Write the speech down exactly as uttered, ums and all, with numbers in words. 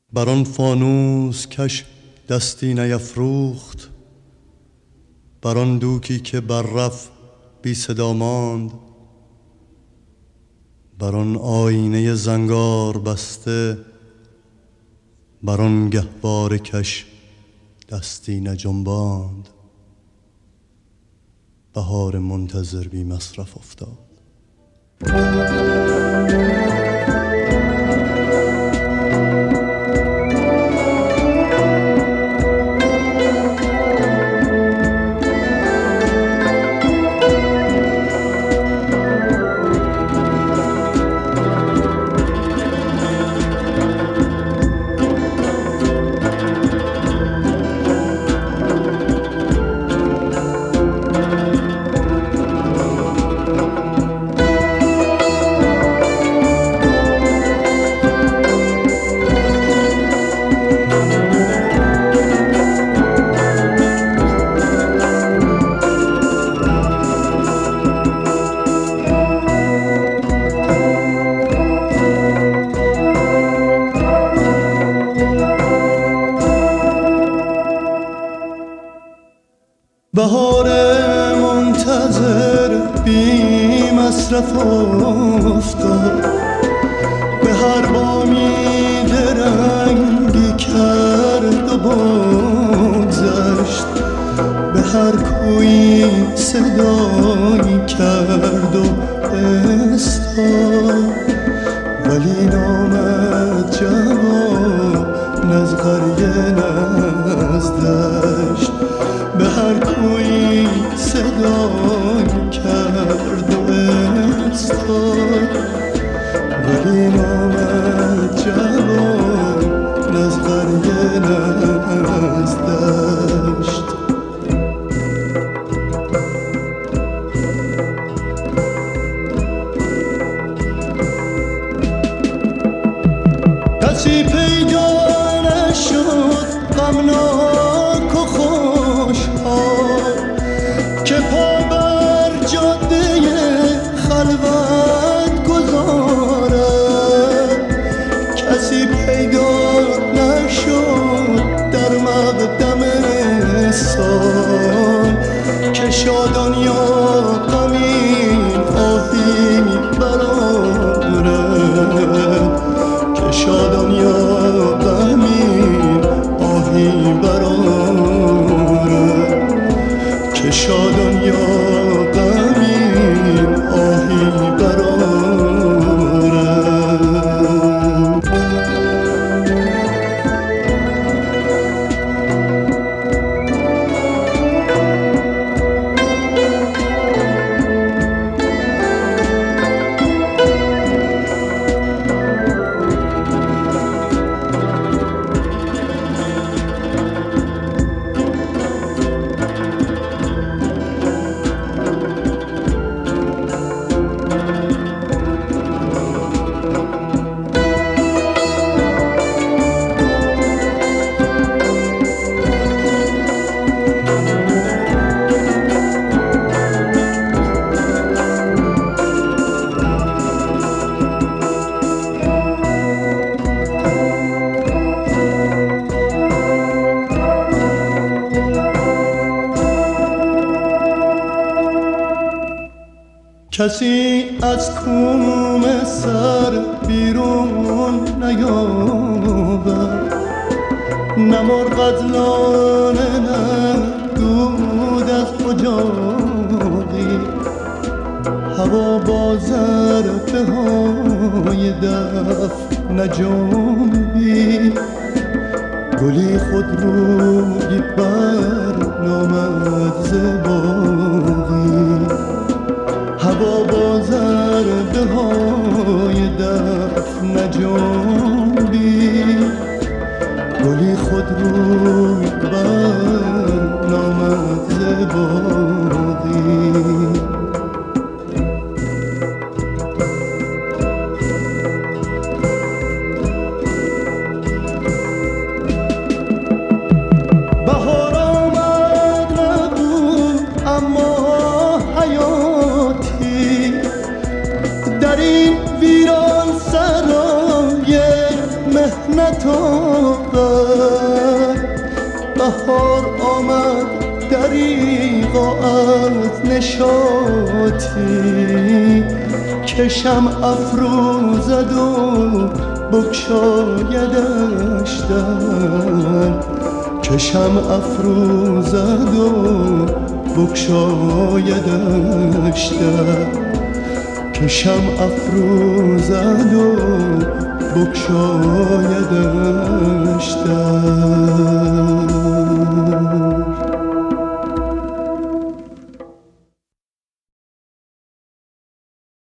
بر آن فانوس کش دستی نیفروخت، بر آن دوکی که بررف بی صدا ماند، بر آن آینه زنگار بسته، بر آن گهواره کش دستی نجنباند. بهار منتظر بی مصرف افتاد. بهار منتظر بی مصرف افتاد، به هر بامی درنگی کرد و بگذشت، به هر کویی صدایی کرد و استاد، ولی نامد جواب نز قریه نز دشت، به هر کویی صدایی کرد و استاد، ولی نامد جواب نز قریه نز دشت. کسی پیدا نشد غمناک و خوشحال که پا بر جاده خلوت گذارد، کسی پیدا نشد در مقدم سال که شادان یا غمین آهی برآورد، که شادان یا غمین آهی برآورد، که شادان یا غمین آهی برآورد. کسی از کوم سر بیرون نیاورد، نه مرغ از لانه نه دود از اجاقی، هوا با ظرفه های دف نجنبید، گلی خود روی بر نامد ز باغی، هوا با ضربه های دف نجنبید، گلی خود روی بر نامد ز باغی. بهار آمد نبود اما حیاتی در این ویران سرای محنت ساغر بهار آمد دریغا از نشاطی که شمع افروزد و بگشایدش در که شمع افروزد و بگشایدش در که شمع افروزد و بگشایدش